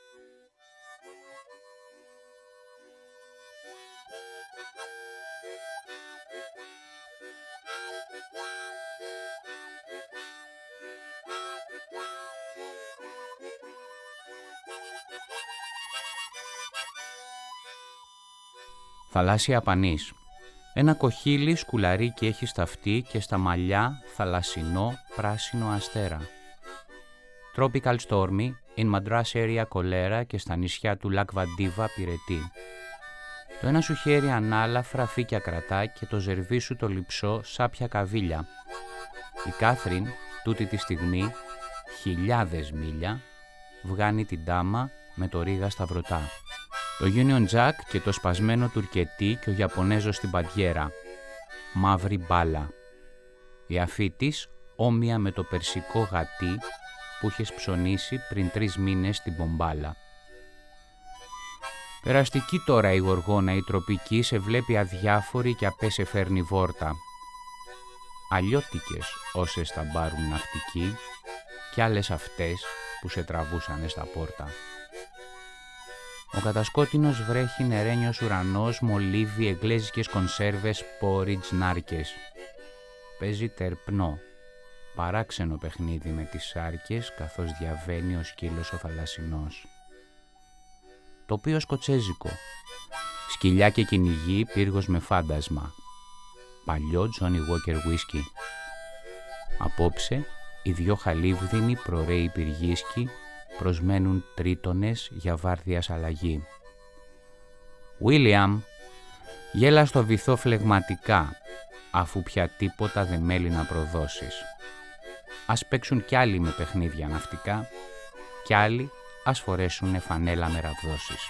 J: Θαλάσσια Πανής. Ένα κοχύλι σκουλαρίκι έχει στα αυτή και στα μαλλιά θαλασσινό πράσινο αστέρα. Tropical Stormy, in Madras area κολέρα και στα νησιά του Λακβαντίβα πυρετή. Το ένα σου χέρι ανάλαφρα φύκια κρατά και το ζερβί σου το λιψό σάπια καβίλια. Η Κάθριν, τούτη τη στιγμή, χιλιάδες μίλια, βγάνει την τάμα με το ρίγα σταυρωτά. Το Union Jack και το σπασμένο τουρκετί και ο Ιαπωνέζος στην παντιέρα. Μαύρη μπάλα. Η αφή της όμοια με το περσικό γατί που είχες ψωνίσει πριν τρεις μήνες στην Πομπάλα. Περαστική τώρα η γοργόνα η τροπική σε βλέπει αδιάφορη και απέ σε φέρνει βόρτα. Αλλιώτικες όσες θα μπάρουν ναυτικοί κι άλλες αυτές που σε τραβούσανε στα πόρτα. Ο κατασκότεινος βρέχει νερένιος ουρανός, μολύβι, εγγλέζικες κονσέρβες, πόριτζ, νάρκες. Παίζει τερπνό, παράξενο παιχνίδι με τις σάρκες καθώς διαβαίνει ο σκύλος ο θαλασσινός. Τοπίο σκοτσέζικο, σκυλιά και κυνηγή, πύργος με φάντασμα. Παλιό Johnny Walker whisky. Απόψε οι δυο χαλίβδινοι προραίοι πυργίσκοι προσμένουν τρίτονες για βάρδιας αλλαγή. «Βίλιαμ, γέλα στο βυθό φλεγματικά, αφού πια τίποτα δεν μέλει να προδώσεις. Ας παίξουν κι άλλοι με παιχνίδια ναυτικά, κι άλλοι ας φορέσουνε φανέλα με ραβδόσεις».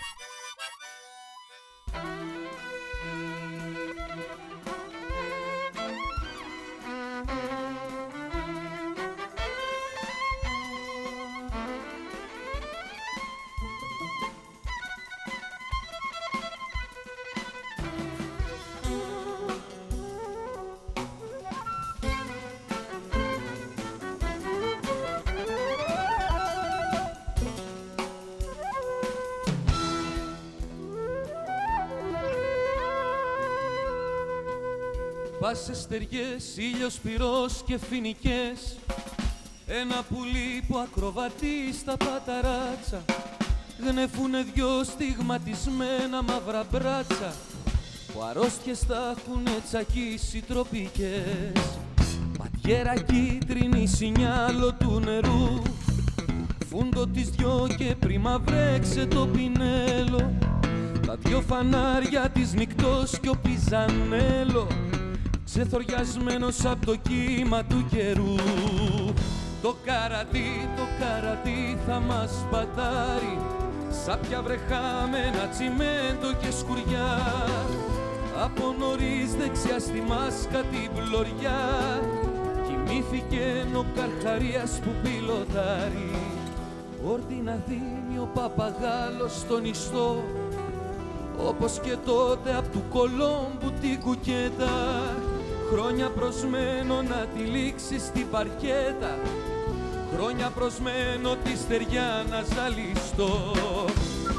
L: Πάσες στεριές, ήλιος πυρός και φοινικές, ένα πουλί που ακροβατεί στα παταράτσα, γνεφούνε δυο στιγματισμένα μαύρα μπράτσα, που αρρώστιες τα έχουνε τσακίσει τροπικές. Πατιέρα κίτρινη σινιάλο του νερού, φούντο τις δυο και πρίμα βρέξε το πινέλο, τα δυο φανάρια της νυκτός κι ο πιζανέλο, ξεθοριασμένος απ' το κύμα του καιρού. Το καρατί, το καρατί θα μας πατάρει, σάπια βρεχάμενα τσιμέντο και σκουριά. Από νωρίς δεξιά στη μάσκα την πλωριά, κοιμήθηκε ο Καρχαρίας που πιλωτάρει. Όρτι να δίνει ο παπαγάλος στον ιστό, όπως και τότε απ' του Κολόμπου την κουκέτα. Χρόνια προσμένω να τη λήξει στην παρκέτα, χρόνια προσμένω τη στεριά να ζαλιστώ.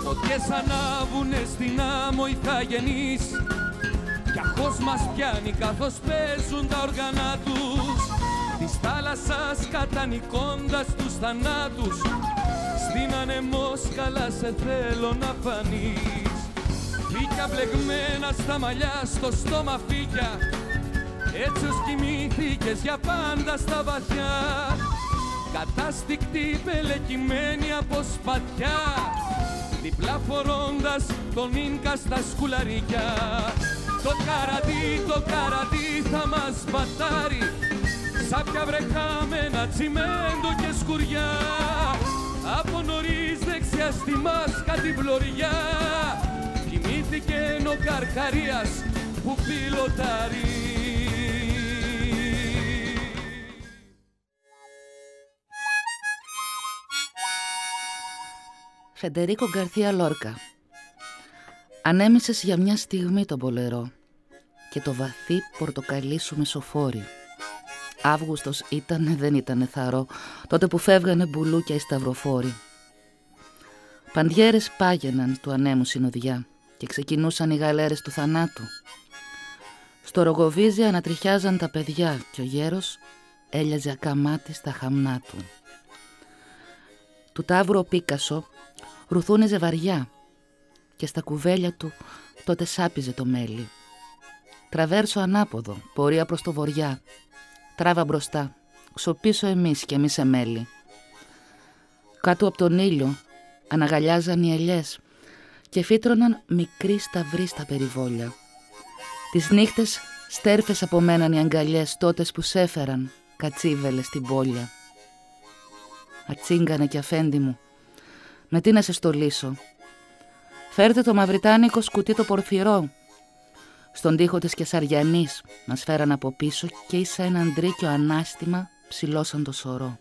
L: φωτιές ανάβουνε στην άμμο οι θαγενείς κι αχώς μας πιάνει καθώς παίζουν τα όργανα τους της θάλασσας κατανικώντας τους θανάτους στην ανεμόσκαλα σε θέλω να φανείς φύκια μπλεγμένα στα μαλλιά, στο στόμα φύκια έτσι ως κοιμήθηκες για πάντα στα βαθιά κατάστικτη πελεκυμένη από σπαθιά διπλά φορώντας τον Ίνκα στα σκουλαρίκια το καρατί, το καρατί θα μας πατάρει σάπια βρεχάμενα, τσιμέντο και σκουριά από νωρίς δεξιά στη μάσκα την πλωριά κοιμήθηκε ο Καρκαρίας που πιλοτάρει.
D: Φεντερίκο Γκαρθία Λόρκα. Ανέμισες για μια στιγμή τον πολερό και το βαθύ πορτοκαλί σου μεσοφόρη. Αύγουστος ήτανε, δεν ήτανε θαρό, τότε που φεύγανε μπουλούκια οι σταυροφόροι. Παντιέρες πάγαιναν του ανέμου συνοδιά και ξεκινούσαν οι γαλέρες του θανάτου. Στο ρογοβίζι ανατριχιάζαν τα παιδιά και ο γέρος έλιαζε ακαμάτι στα χαμνά του. Του ταύρου ο Πίκασο ρουθούνιζε βαριά και στα κουβέλια του τότε σάπιζε το μέλι. Τραβέρσο ανάποδο, πορεία προς το βοριά. Τράβα μπροστά, ξοπίσω εμείς και εμείς εμέλη. Κάτω από τον ήλιο αναγαλιάζαν οι ελιές και φύτρωναν μικροί σταυροί στα περιβόλια. Τις νύχτες στέρφες απομέναν οι αγκαλιές τότες που σέφεραν κατσίβελες στην πόλια. Ατσίγκανε κι αφέντη μου, με τι να σε στολίσω. Φέρτε το μαυριτάνικο σκουτί το πορφυρό. Στον τοίχο της Κεσαριανής μας φέραν από πίσω και ίσα έναν τρίκιο ανάστημα ψηλώσαν το σωρό.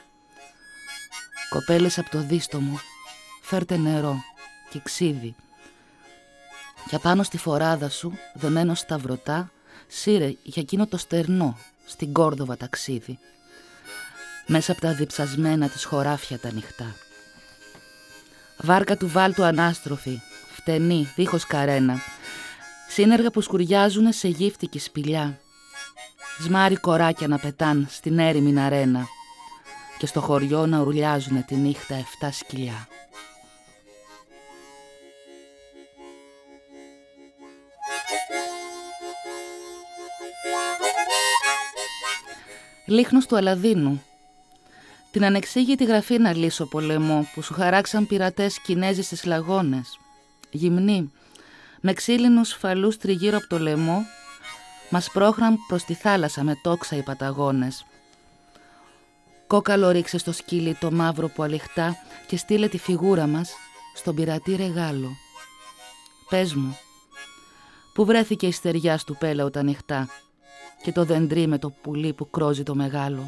D: Κοπέλες από το δίστο μου, φέρτε νερό και ξύδι. Και απάνω στη φοράδα σου, δεμένο σταυρωτά, σύρε για εκείνο το στερνό, στην Κόρδοβα ταξίδι. Μέσα από τα διψασμένα της χωράφια τα νυχτά. Βάρκα του βάλτου ανάστροφη, φτενή, δίχως καρένα, σύνεργα που σκουριάζουνε σε γύφτικη σπηλιά. Σμάρι κοράκια να πετάν στην έρημη αρένα και στο χωριό να ουρλιάζουνε τη νύχτα εφτά σκυλιά. Λίχνος του Αλαδίνου. Την ανεξήγητη γραφή να λύσω πολεμό που σου χαράξαν πειρατές Κινέζοι στις λαγώνες. Γυμνοί, με ξύλινους φαλούς τριγύρω από το λαιμό, μας πρόχναν προς τη θάλασσα με τόξα οι παταγώνες. Κόκαλο ρίξε στο σκύλι το μαύρο που αληχτά και στείλε τη φιγούρα μας στον πειρατή ρεγάλο. Πες μου, πού βρέθηκε η στεριά του πέλαου τα νυχτά και το δεντρί με το πουλί που κρόζει το μεγάλο.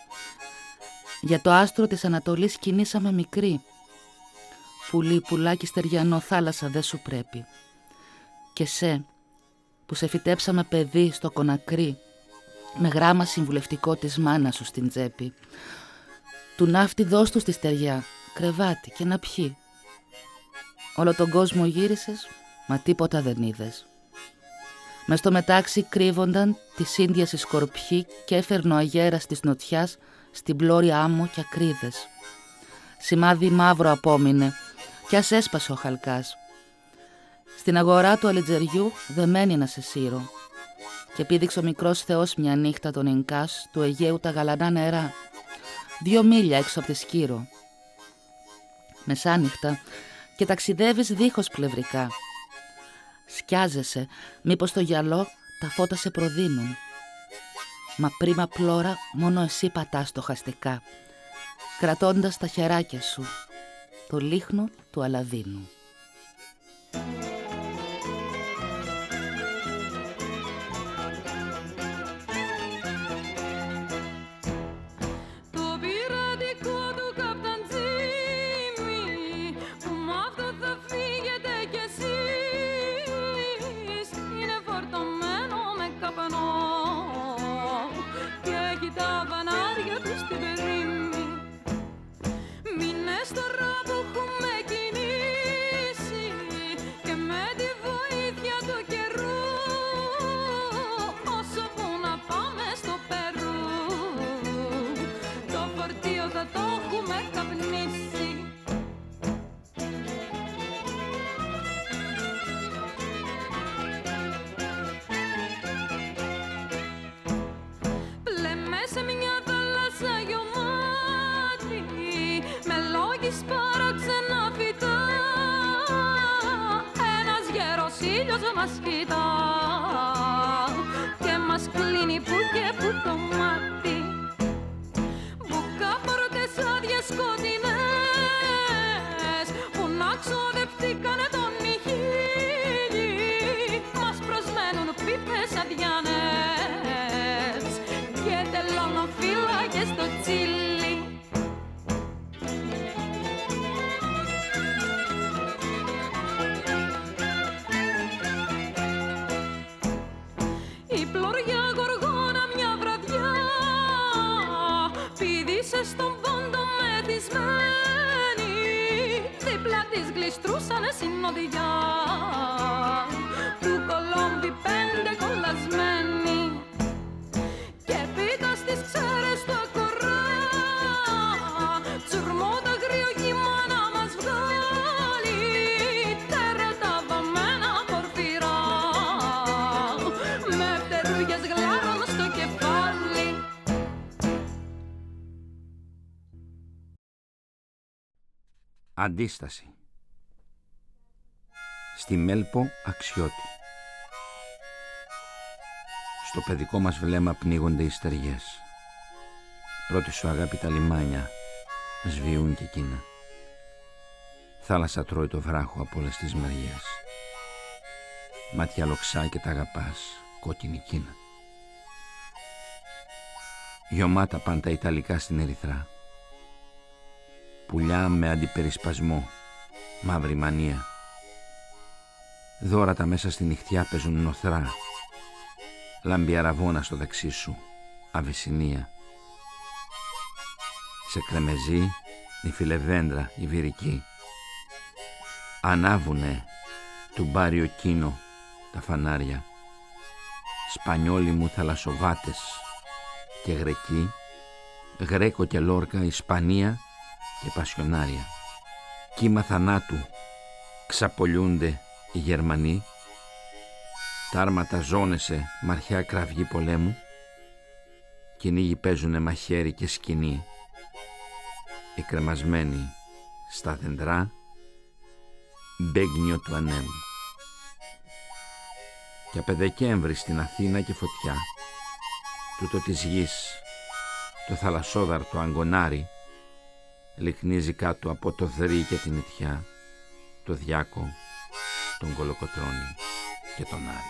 D: Για το άστρο της Ανατολής κινήσαμε μικρή. Πουλί, πουλάκι στεριανό, θάλασσα δεν σου πρέπει. Και σε, που σε φυτέψαμε παιδί στο κονακρί, με γράμμα συμβουλευτικό της μάνας σου στην τσέπη. Του ναύτη δώσ' του στη στεριά, κρεβάτι και να πιει. Όλο τον κόσμο γύρισες, μα τίποτα δεν είδες. Μες στο μετάξι κρύβονταν της Ίνδιας οι σκορπιοί και έφερνε ο αγέρας της νοτιάς στην πλώρη άμμο και ακρίδες. Σημάδι μαύρο απόμεινε κι ας έσπασε ο χαλκάς. Στην αγορά του αλιτζεριού δεμένη να σε σύρω και πήδηξε ο μικρός θεός μια νύχτα τον Ινκάς του Αιγαίου τα γαλανά νερά, δύο μίλια έξω από τη Σκύρο. Μεσάνυχτα και ταξιδεύεις δίχως πλευρικά. Σκιάζεσαι μήπως στο γυαλό τα φώτα σε προδίνουν. Μα πρίμα πλώρα μόνο εσύ πατάς στοχαστικά, κρατώντας τα χεράκια σου το λίχνο του Αλαδίνου.
K: Μήνες τώρα που έχουμε κινήσει φλωριά γοργόνα μια βραδιά πήδησε στον πόντο μεθυσμένη, δίπλα της γλιστρούσανε συνοδιά του Κολόμβι πέντε κολλασμένοι και πήγα στις ξέρες του Ακορά τσουρμό τα γριογήμα να μας βγάλει τέρατα βαμμένα πορφυρά με φτερούγες γλάρων στο κεφάλι.
F: Αντίσταση. Στη Μέλπο Αξιώτη. Στο παιδικό μας βλέμμα πνίγονται οι στεριές. Πρώτη σου αγάπη τα λιμάνια σβιούν και εκείνα. Θάλασσα τρώει το βράχο από όλες τις μεριές. Μάτια λοξά και τα αγαπάς, κόκκινη Κίνα. Γιωμάτα παν τα Ιταλικά στην Ερυθρά. Πουλιά με αντιπερισπασμό, μαύρη μανία. Δώρατα μέσα στη νυχτιά παίζουν νοθρά. Λάμπει αραβώνα στο δεξί σου, Αβυσσινία. Σε κρεμεζί, η φιλεβέντρα, η βυρική. Ανάβουνε του μπάριο κίνο τα φανάρια. Σπανιόλοι μου θαλασσοβάτες και γρεκοί, Γρέκο και Λόρκα, Ισπανία και Πασιονάρια. Κύμα θανάτου ξαπολιούνται οι Γερμανοί. Τα άρματα ζώνεσε μαρχιά κραυγή πολέμου. Κυνήγοι παίζουνε μαχαίρι και σκηνή. Οι κρεμασμένοι στα δεντρά, μπέγνιο του ανέμου. Και απ' Δεκέμβρη στην Αθήνα και φωτιά, τούτο της γης, το θαλασσόδαρτο αγκονάρι, λυχνίζει κάτω από το δρύ και την νητιά, το διάκο, τον Κολοκοτρώνη και τον Άρη.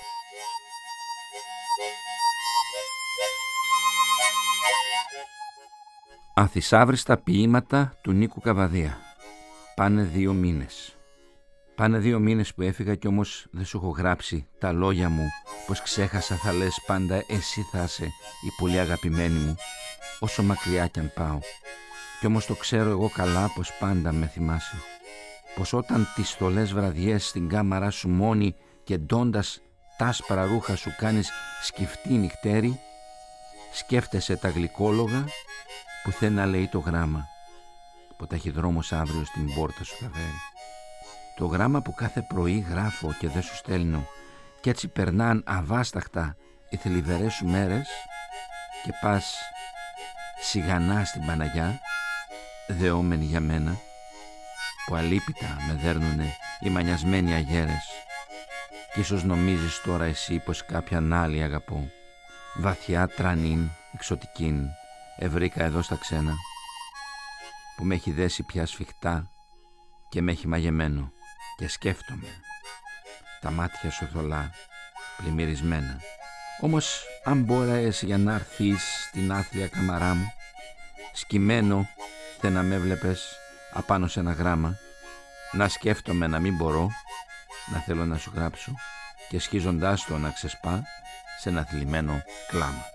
F: Αθησάβριστα ποίηματα του Νίκου Καβαδία. Πάνε δύο μήνες. Πάνε δύο μήνες που έφυγα κι όμως δεν σου έχω γράψει τα λόγια μου, πως ξέχασα θα λες πάντα εσύ θα είσαι η πολύ αγαπημένη μου, όσο μακριά κι αν πάω. Κι όμως το ξέρω εγώ καλά πως πάντα με θυμάσαι. Πως όταν τις στολές βραδιές στην κάμαρά σου μόνη και ντώντας τ' άσπρα ρούχα σου κάνεις σκυφτή νυχτέρι, σκέφτεσαι τα γλυκόλογα που θέλει να λέει το γράμμα, που ταχυδρόμος αύριο στην πόρτα σου θα φέρει. Το γράμμα που κάθε πρωί γράφω και δεν σου στέλνω κι έτσι περνάν αβάσταχτα οι θλιβερές σου μέρες και πας σιγανά στην Παναγιά, δεόμενη για μένα, που αλίπητα με δέρνουνε οι μανιασμένοι αγέρες κι ίσως νομίζεις τώρα εσύ πως κάποιαν άλλη αγαπώ, βαθιά τρανήν, εξωτικήν, ευρήκα εδώ στα ξένα, που με έχει δέσει πια σφιχτά και με έχει μαγεμένο και σκέφτομαι τα μάτια σου θολά, πλημμυρισμένα. Όμως αν μπόρεες για να έρθεις στην άθλια καμαρά μου, σκυμμένο θε να με βλέπες απάνω σε ένα γράμμα, να σκέφτομαι να μην μπορώ, να θέλω να σου γράψω και σχίζοντάς το να ξεσπά σε ένα θλιμμένο κλάμα.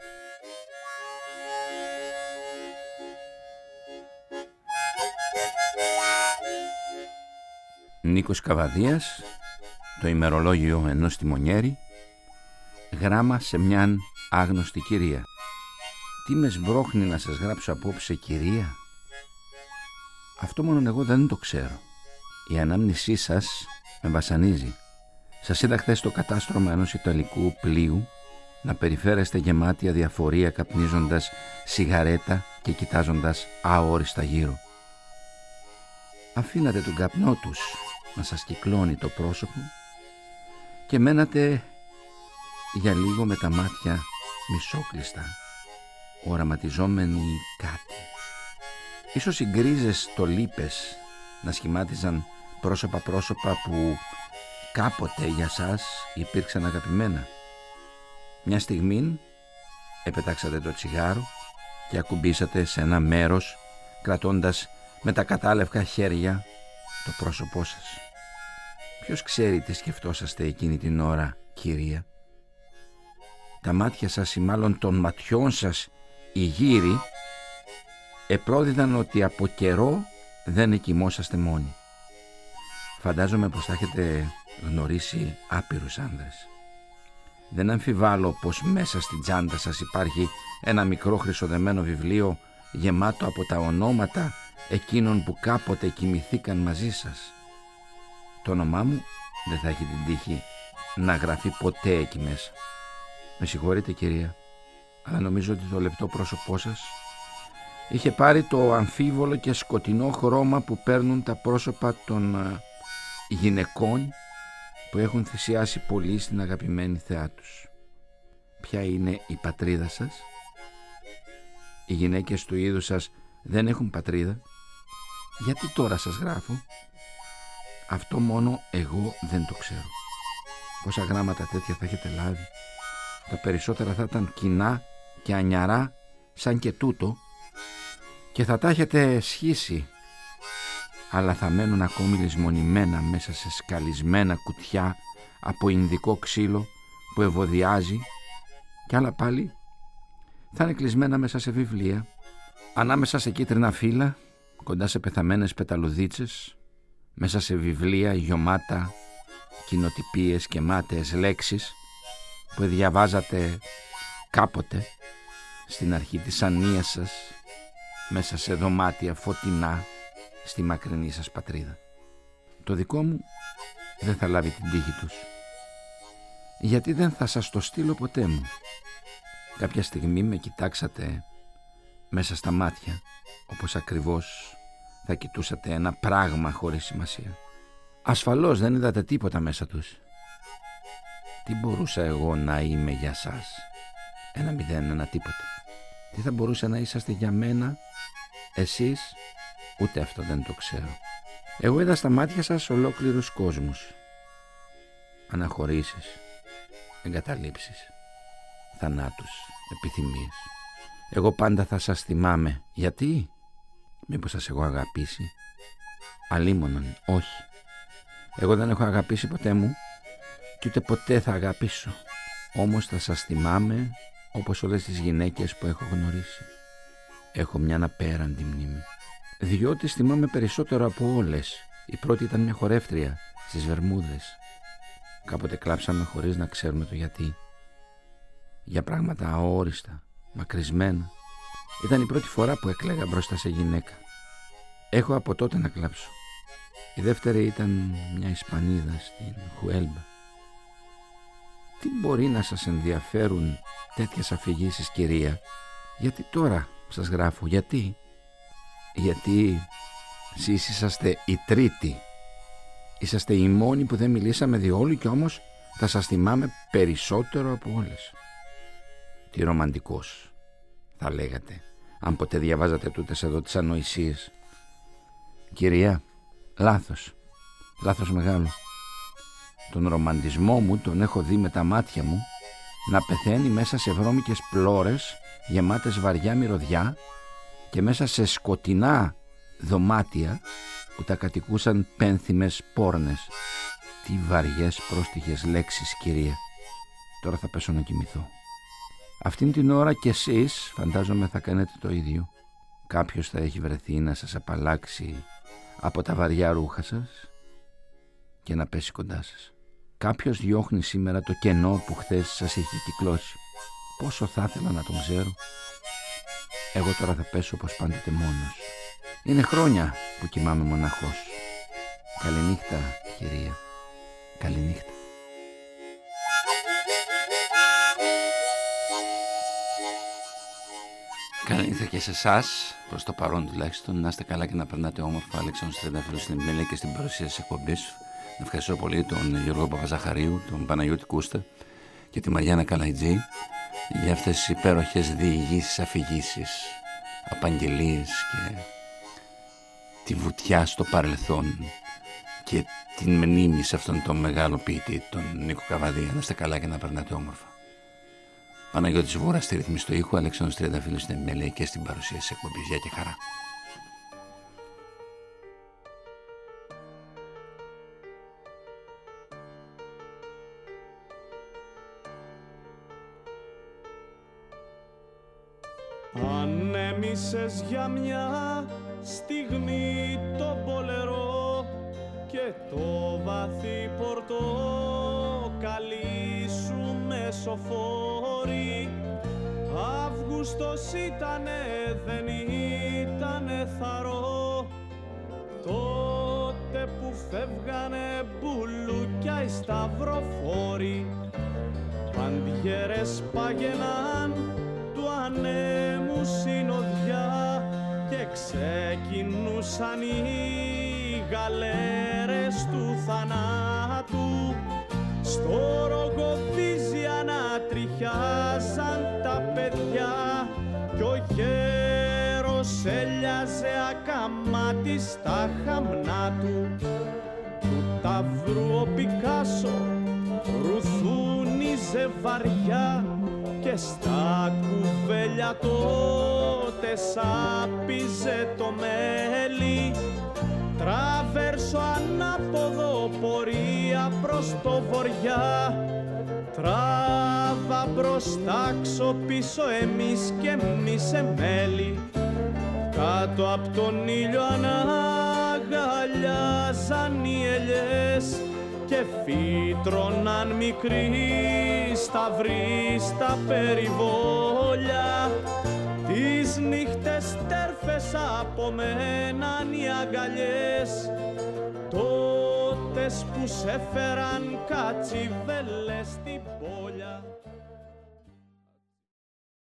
F: Νίκος Καβαδίας, το ημερολόγιο ενός τιμονιέρη, γράμμα σε μιαν άγνωστη κυρία. Τι με σμπρώχνει να σας γράψω απόψε, κυρία? Αυτό μόνον εγώ δεν το ξέρω. Η ανάμνησή σας με βασανίζει. Σας είδα χθες στο κατάστρωμα ενός Ιταλικού πλοίου να περιφέρεστε γεμάτη αδιαφορία καπνίζοντας σιγαρέτα και κοιτάζοντας αόριστα γύρω. Αφήνατε τον καπνό τους να σας κυκλώνει το πρόσωπο και μένατε για λίγο με τα μάτια μισόκλειστα, οραματιζόμενοι κάτι. Ίσως οι γκρίζες τολίπες να σχημάτιζαν πρόσωπα-πρόσωπα που κάποτε για σας υπήρξαν αγαπημένα. Μια στιγμή επετάξατε το τσιγάρο και ακουμπήσατε σε ένα μέρος κρατώντας με τα κατάλευκα χέρια το πρόσωπό σας. Ποιος ξέρει τι σκεφτόσαστε εκείνη την ώρα, κυρία? τα μάτια σας ή μάλλον των ματιών σας οι γύροι επρόδιδαν ότι από καιρό δεν εκοιμόσαστε μόνοι. Φαντάζομαι πως θα έχετε γνωρίσει άπειρους άνδρες. Δεν αμφιβάλλω πως μέσα στην τσάντα σας υπάρχει ένα μικρό χρυσοδεμένο βιβλίο γεμάτο από τα ονόματα εκείνων που κάποτε κοιμηθήκαν μαζί σας. Το όνομά μου δεν θα έχει την τύχη να γραφεί ποτέ εκεί μέσα. Με συγχωρείτε κυρία, αλλά νομίζω ότι το λεπτό πρόσωπό σας είχε πάρει το αμφίβολο και σκοτεινό χρώμα που παίρνουν τα πρόσωπα των ε, γυναικών που έχουν θυσιάσει πολύ στην αγαπημένη θεά τους. Ποια είναι η πατρίδα σας? Οι γυναίκες του είδους σας δεν έχουν πατρίδα. Γιατί τώρα σας γράφω? Αυτό μόνο εγώ δεν το ξέρω. Πόσα γράμματα τέτοια θα έχετε λάβει? Τα περισσότερα θα ήταν κοινά και ανιαρά σαν και τούτο και θα τα έχετε σχίσει, αλλά θα μένουν ακόμη λησμονημένα μέσα σε σκαλισμένα κουτιά από ινδικό ξύλο που ευωδιάζει, και άλλα πάλι θα είναι κλεισμένα μέσα σε βιβλία, ανάμεσα σε κίτρινα φύλλα, κοντά σε πεθαμένες πεταλουδίτσες, μέσα σε βιβλία, γιωμάτα, κοινοτυπίες και μάταιες λέξεις που διαβάζατε κάποτε στην αρχή της ανίας σας, μέσα σε δωμάτια φωτεινά στη μακρινή σας πατρίδα. Το δικό μου δεν θα λάβει την τύχη τους, γιατί δεν θα σας το στείλω ποτέ μου. Κάποια στιγμή με κοιτάξατε μέσα στα μάτια, όπως ακριβώς θα κοιτούσατε ένα πράγμα χωρίς σημασία. Ασφαλώς δεν είδατε τίποτα μέσα τους. Τι μπορούσα εγώ να είμαι για σας? Ένα μηδέν, ένα τίποτα. Τι θα μπορούσα να είσαστε για μένα εσείς? Ούτε αυτό δεν το ξέρω. Εγώ είδα στα μάτια σας ολόκληρους κόσμους. Αναχωρήσεις, εγκαταλείψεις, θανάτους, επιθυμίες. Εγώ πάντα θα σας θυμάμαι. Γιατί? Μήπως σας έχω αγαπήσει? Αλίμονον, όχι. Εγώ δεν έχω αγαπήσει ποτέ μου και ούτε ποτέ θα αγαπήσω. Όμως θα σας θυμάμαι όπως όλες τις γυναίκες που έχω γνωρίσει. Έχω μια απέραντη μνήμη. Δυο τις θυμάμαι περισσότερο από όλες. Η πρώτη ήταν μια χορεύτρια στις Βερμούδες. Κάποτε κλάψαμε χωρίς να ξέρουμε το γιατί. Για πράγματα αόριστα, μακρισμένα. Ήταν η πρώτη φορά που έκλαιγα μπροστά σε γυναίκα. Έχω από τότε να κλάψω. Η δεύτερη ήταν μια Ισπανίδα στην Χουέλμπα. Τι μπορεί να σας ενδιαφέρουν τέτοιες αφηγήσεις, κυρία? Γιατί τώρα σας γράφω? Γιατί? Γιατί εσείς είσαστε η τρίτη. Είσαστε οι μόνοι που δεν μιλήσαμε διόλου και όμως θα σας θυμάμαι περισσότερο από όλες. Τι ρομαντικός, θα λέγατε, αν ποτέ διαβάζατε τούτες εδώ τις ανοησίες. Κυρία, λάθος, λάθος μεγάλο. Τον ρομαντισμό μου τον έχω δει με τα μάτια μου να πεθαίνει μέσα σε βρώμικες πλώρες γεμάτες βαριά μυρωδιά και μέσα σε σκοτεινά δωμάτια που τα κατοικούσαν πένθυμες πόρνες. Τι βαριές πρόστιχες λέξεις, κυρία. Τώρα θα πέσω να κοιμηθώ. Αυτήν την ώρα κι εσείς φαντάζομαι θα κάνετε το ίδιο. Κάποιος θα έχει βρεθεί να σας απαλλάξει από τα βαριά ρούχα σας και να πέσει κοντά σας. Κάποιος διώχνει σήμερα το κενό που χθες σας έχει κυκλώσει. Πόσο θα ήθελα να τον ξέρω. Εγώ τώρα θα πέσω όπως πάντοτε μόνος. Είναι χρόνια που κοιμάμαι μοναχός. Καληνύχτα, κυρία. Καληνύχτα. Καληνύχτα και σε εσάς, προς το παρόν τουλάχιστον. Να είστε καλά και να περνάτε όμορφα. Αλέξανδρος Τριανταφύλλου στην επιμέλεια και στην παρουσία της εκπομπής. Να ευχαριστώ πολύ τον Γιώργο Παπαζαχαρίου, τον Παναγιώτη Κούστα και τη Μαριάννα Καλαϊτζή για αυτές τις υπέροχες διηγήσεις, αφηγήσεις, απαγγελίες και τη βουτιά στο παρελθόν και την μνήμη σε αυτόν τον μεγάλο ποιητή, τον Νίκο Καβαδία. Να είστε καλά και να περνάτε όμορφα. Παναγιώτης Βούρας στη ρυθμή στο ήχο, Αλέξανδρος Τριανταφύλλου στην επιμέλεια και στην παρουσία της εκπομπής. Γεια και χαρά.
I: Ανέμισες για μια στιγμή το μπολερό και το βαθύ πορτοκαλί σου μεσοφόρη. Αύγουστος ήτανε, δεν ήτανε θαρό, τότε που φεύγανε μπουλούκια οι σταυροφόροι. Παντιέρες πάγαιναν του ανέμου συνοδιά και ξεκινούσαν οι γαλέρες του θανάτου. Στο Ρογοδίζι ανατριχιάζαν τα παιδιά κι ο γέρος έλιαζε ακαμάτι στα χαμνά του. Του ταύρου ο Πικάσο ρουθούνιζε βαριά και στα κουβέλια τότε σάπιζε το μέλι. Τραβέρσο ανάποδο πορεία προς το βοριά, τράβα μπροστά ξοπίσω εμείς και εμείς εμέλη. Κάτω απ' τον ήλιο αναγκαλιάζαν οι ελιές και φύτρωναν μικροί σταυροί στα περιβόλια. Τις νύχτες τέρφες απομέναν οι αγκαλιές, τότες που σε φέραν κατσιβέλες στην πόλια.